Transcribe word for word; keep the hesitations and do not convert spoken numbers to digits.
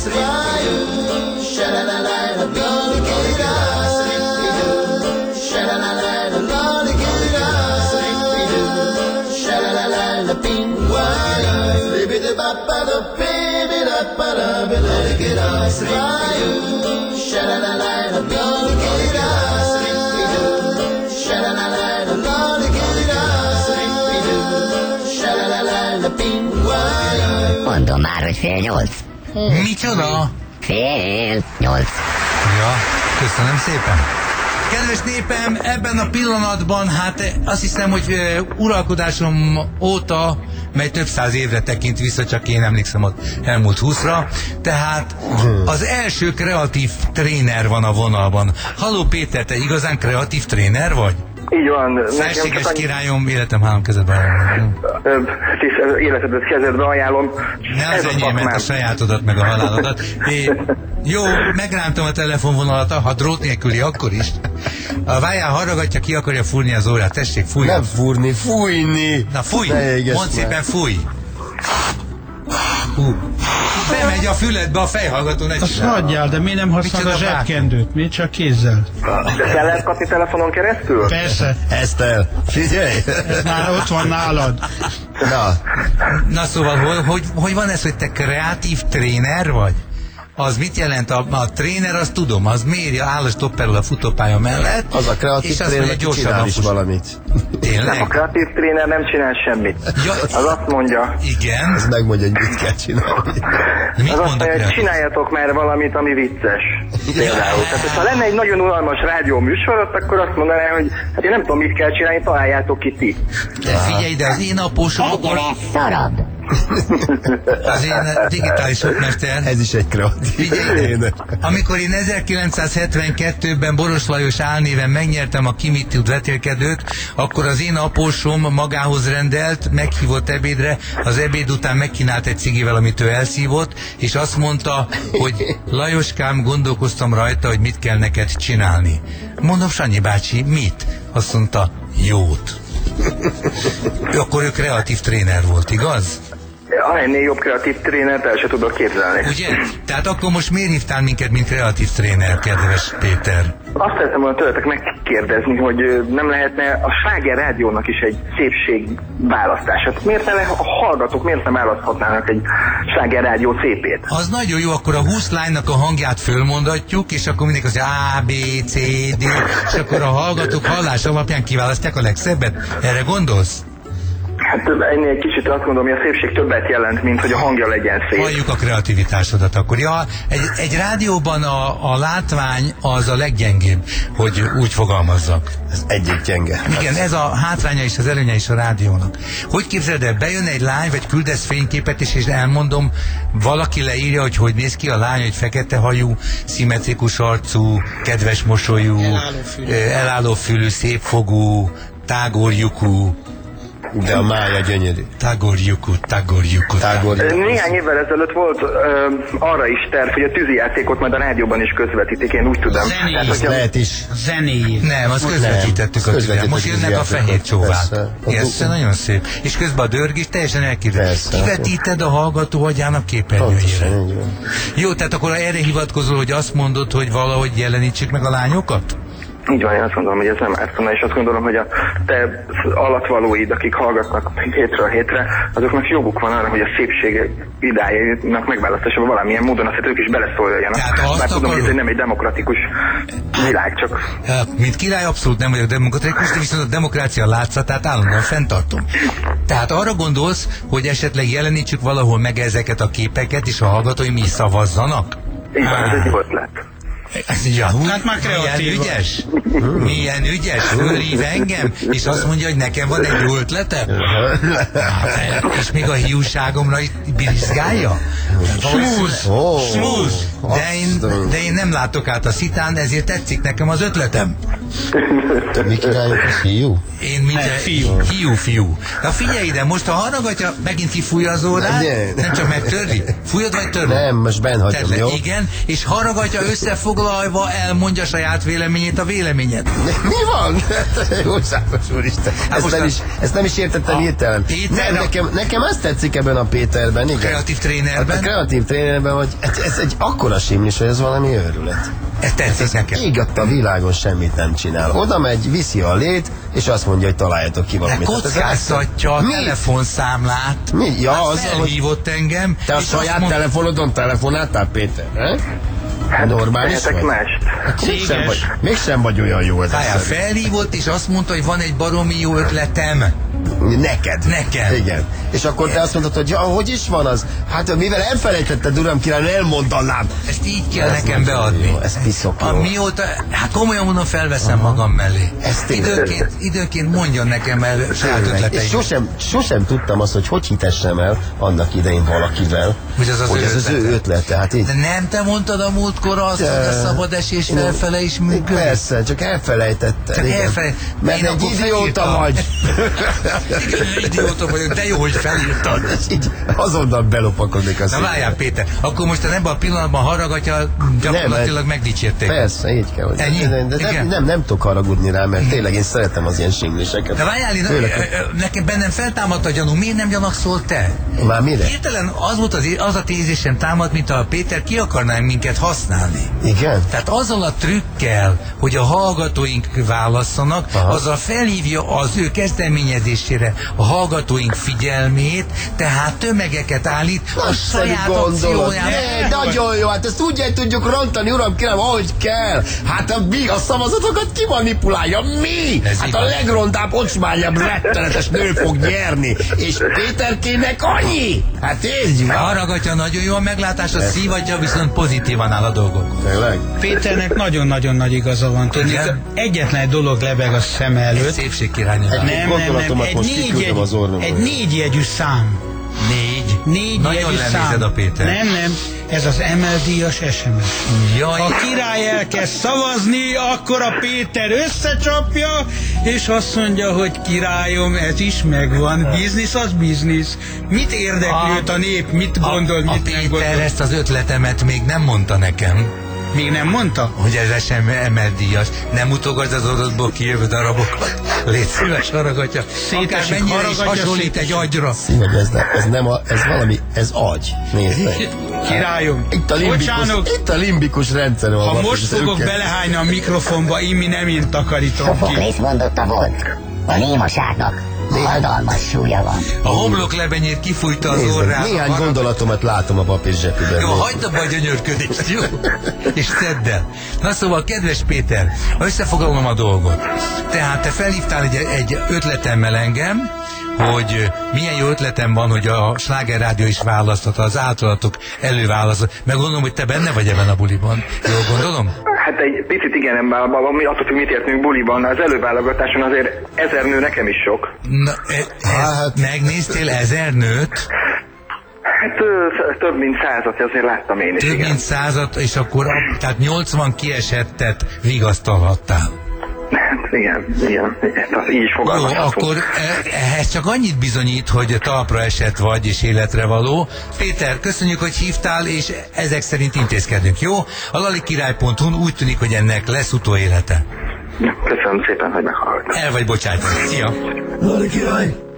Mondom már, hogy fél nyolc. Micsoda? Fél nyolc. Ja, köszönöm szépen. Kedves népem, ebben a pillanatban, hát azt hiszem, hogy uh, uralkodásom óta, mely több száz évre tekint vissza, csak én emlékszem az elmúlt húszra, tehát az első kreatív tréner van a vonalban. Halló Péter, te igazán kreatív tréner vagy? Így van. Felséges királyom, életem három kezedbe ajánlom. Életedet kezedbe ajánlom. Ne az enyémet, a sajátodat, meg a halálodat. É, jó, megrántam a telefonvonalat, ha drót nélküli, akkor is. A vájjá harragatja, ki akarja fúrni az órát. Tessék, fújj. Nem fúrni, fújni. Na fújj, mondd szépen, fújj. Hú. Bemegy a füledbe a fejhallgató, ne azt hagyjál, de miért nem használod a zsebkendőt? Miért csak kézzel? De fel lehet kapni telefonon keresztül? Persze. Eszter, figyelj! Ez már ott van nálad. Na, Na szóval, hogy, hogy, hogy van ez, hogy te kreatív tréner vagy? Az mit jelent? A, a tréner, azt tudom, az méri, áll a stopperül a futópálya mellett. Az a kreatív tréner, aki csinál is valamit. Tényleg? Nem, a kreatív tréner nem csinál semmit. Ja, az azt mondja... Igen? Az megmondja, hogy mit kell csinálni. Mit az azt mondja, hogy csináljatok már valamit, ami vicces. Például. Tehát, ha lenne egy nagyon unalmas rádió műsorot, akkor azt mondaná, hogy hát én nem tudom, mit kell csinálni, találjátok ki ti. De figyelj, de az én apósom... Egyre szarabb. Az én digitális okmester. Ez is egy kreatív. Figyelj, amikor én ezerkilencszázhetvenkettőben Boros Lajos álnéven megnyertem a Ki mit tud vetélkedőt, akkor az én apósom magához rendelt, meghívott ebédre, az ebéd után megkínált egy cigivel, amit ő elszívott, és azt mondta, hogy Lajoskám, gondolkoztam rajta, hogy mit kell neked csinálni. Mondom, Sanyi bácsi, mit? Azt mondta, jót. Akkor ő kreatív tréner volt, igaz? Ha ennél jobb kreatív trénert el se tudok képzelni. Ugye? Tehát akkor most miért hívtál minket, mint kreatív tréner, kedves Péter? Azt szeretném volna tőletek megkérdezni, hogy nem lehetne a Sláger Rádiónak is egy szépségválasztását. Miért ne a hallgatók, miért nem választhatnának egy Sláger Rádió cé pét? Az nagyon jó, akkor a húsz lánynak a hangját fölmondatjuk, és akkor mindenki az A, B, C, D, és akkor a hallgatók hallás alapján kiválasztják a legszebbet. Erre gondolsz? Hát ennél egy kicsit azt gondolom, hogy a szépség többet jelent, mint hogy a hangja legyen szép. Halljuk a kreativitásodat akkor. Ja, egy, egy rádióban a, a látvány az a leggyengébb, hogy úgy fogalmazzak. Ez egyik gyenge. Igen, ez a hátránya és az előnye is a rádiónak. Hogy képzeld el, bejön egy lány, vagy küldesz fényképet is, és elmondom, valaki leírja, hogy hogy néz ki a lány, hogy fekete hajú, szimmetrikus arcú, kedves mosolyú, elálló fülű, elálló fülű szépfogú, tágorjukú. De a mája gyönyörű. Tágorjukú, tágorjukú. Tágorjukú. Néhány évvel ezelőtt volt ö, arra is terv, hogy a tűzijátékot majd a rádióban is közvetítik, én úgy tudom. Zenéjét. Azt lehet is. Zenéjét. Nem, azt közvetítettük a tűzijátékot. Most jönnek a fehér csóvák. Ez nagyon szép. És közben a dörg is teljesen elképzelhető. Kivetíted a hallgató agyának képernyőjére. Jó, tehát akkor erre hivatkozol, hogy azt mondod, hogy valahogy jelenítsük meg a lányokat? Így van, én azt gondolom, hogy ez nem ártana, és azt gondolom, hogy a te alatvalóid, akik hallgatnak hétről hétre, azoknak joguk van arra, hogy a szépség idájának megválasztásában valamilyen módon azt ők is beleszóljanak. Bár tudom, hogy ez nem egy demokratikus világ, csak... Mint király abszolút nem vagyok demokratikus, de viszont a demokrácia látszatát állandóan fenntartom. Tehát arra gondolsz, hogy esetleg jelenítsük valahol meg ezeket a képeket, és a hallgatói mi szavazzanak? Így van, ez egy jó ötlet. Ja, hú, hát már kreatív. milyen ügyes, milyen ügyes, fölhív engem, és azt mondja, hogy nekem van egy jó ötletem. És még a hiúságomra itt birizgálja. Smooth, smooth. De én, de én nem látok át a szitán, ezért tetszik nekem az ötletem. Mi királyok az hiú? Én minden fiú. Hiú, fiú. Na figyelj ide, most ha harragatja, megint kifújja az órát, nem csak megtörli. Fújod vagy törli? Nem, most benn hagyom, jó? Igen, és harragatja, összefog összefoglalva elmondja saját véleményét a véleményed. Mi van? Országos úristen. Ezt nem, is, ezt nem is értettem hirtelen. Nem, nekem, nekem azt tetszik ebben a Péterben. Igen. Kreatív trénerben. A kreatív trénerben, hogy ez, ez egy akkora simlis, hogy ez valami őrület. Ez tetszik nekem. Ég a világon semmit nem csinál. Oda megy, viszi a lét, és azt mondja, hogy találjatok ki valamit. De kockáztatja a telefonszámlát. Mi? Ja, hát az, felhívott engem. Te a saját mond... telefonodon telefonáltál, Péter? Eh? Hát, normális vagy? mást. Mégsem vagy, mégsem vagy olyan jó ez. Kájá, felhívott, és azt mondta, hogy van egy baromi jó ötletem. Neked? Nekem. Igen. És akkor te azt mondtad, hogy ja, hogy is van az? Hát mivel elfelejtetted, uram király, elmondanám. Ezt így kell ez nekem beadni. Jó, ez piszok jó. Mióta, hát komolyan mondom, felveszem Aha. magam mellé. Időnként, időnként mondjon nekem el saját ötleteit. És sosem, sosem tudtam azt, hogy hogy hitessem el annak idején valakivel, hogy az az, hogy ő, ez az ő ötlete. Hát így... De nem te mondtad a múltkor azt, de... hogy a szabad esés felfele is működik? Persze, csak elfelejtettem. Csak elfelejtettem. Mert egy idióta vagy. Idióta vagyok, de jó, hogy felírtad. Így azonnal belopakodik a Na várjál, Péter, akkor most ebben a pillanatban haragatja, gyakorlatilag megdicsérték. Persze, így kell. Hogy Ennyi? De, de nem, nem, nem tudok haragudni rá, mert tényleg én szeretem az ilyen singliseket. De várjál, nekem bennem feltámadt a gyanú, miért nem gyanakszol te? Már mire? Hirtelen az volt az, az a tézésem támad, mint a Péter ki akarnánk minket használni. Igen? Tehát azzal a trükkel, hogy a hallgatóink válasszanak, Aha. azzal felhívja az ő kezdeményezésére a hallgatóink figyelmét, tehát tömegeket állít a Azt saját akciójában. Nagyon jó, hát ezt úgy tudjuk rontani, uram, kérem, ahogy kell. Hát a, mi a szavazatokat ki manipulálja? Mi? Ez hát igaz. A legrondább, ocsmányabb, rettenetes nő fog nyerni. És Péterkének annyi? Hát így van. Haragatja, nagyon jó a meglátás, a szívatja viszont pozitívan áll a dolgok. Tényleg? Péternek nagyon-nagyon nagy igaza van. Tudni, egyetlen egy dolog lebeg a szem előtt. Egy szépségkirálynő. Nem, nem, nem. Egy négy, jegy, egy négy jegyű szám. Négy? Négy Nagyon jegyű lenézed szám. a Péter. Nem, nem. Ez az em el díjas es em es. Jaj. Ha király elkezd szavazni, akkor a Péter összecsapja, és azt mondja, hogy királyom, ez is megvan. Biznisz az biznisz. Mit érdekli őt a nép? Mit gondol, a, mit a nem Péter gondol? ezt az ötletemet még nem mondta nekem. Még nem mondta? Hogy ez sem emeldíjas. Nem utogasd az adatból kijövő darabokat. Légy szíves, haragatja. Akár mennyire is hasonlít egy agyra. Szíveg, ez, ne, ez nem a, ez valami, ez agy. Nézd meg. Királyom, Itt a limbikus, itt a limbikus rendszer. Ha most fogok belehányni a mikrofonba, én nem én takarítom ki. Szophoklész mondotta volt. A némaságnak hatalmas súlya van. A homlok lebenyét kifújta az Nézd, orrát. néhány gondolatomat látom a papír zsebében. Jó, hagyd abba a gyönyörködést, jó? És szedd el. Na szóval, kedves Péter, összefoglalom a dolgot. Tehát te felhívtál egy, egy ötletemmel engem, hogy milyen jó ötletem van, hogy a Sláger Rádió is választott, az általatok előválasztott. Meg gondolom, hogy te benne vagy ebben a buliban. Jól gondolom? Hát egy picit igen, nem mi attól, hogy mit értünk buliban, az előválogatáson azért ezer nő nekem is sok. Na, e, hát, megnéztél ezer nőt? Hát ö, több mint százat azért láttam én is. Több igen. mint százat, és akkor tehát nyolcvan kiesettet vigasztalhattál. Igen, igen, igen, így Jó, fogalmazhatunk. akkor ehhez csak annyit bizonyít, hogy talpra esett vagy és életre való. Péter, köszönjük, hogy hívtál, és ezek szerint intézkedünk, jó? A lalikirály pont hu úgy tűnik, hogy ennek lesz utóélete. Köszönöm szépen, hogy meghallgattam. El vagy bocsájtani. Szia! Lali király!